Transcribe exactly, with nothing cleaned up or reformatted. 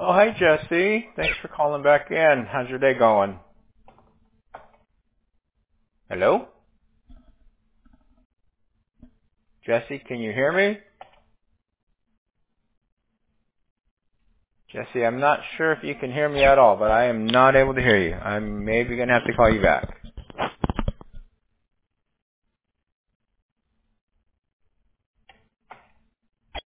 Oh, hi, Jesse. Thanks for calling back in. How's your day going? Hello? Jesse, can you hear me? Jesse, I'm not sure if you can hear me at all, but I am not able to hear you. I'm maybe going to have to call you back.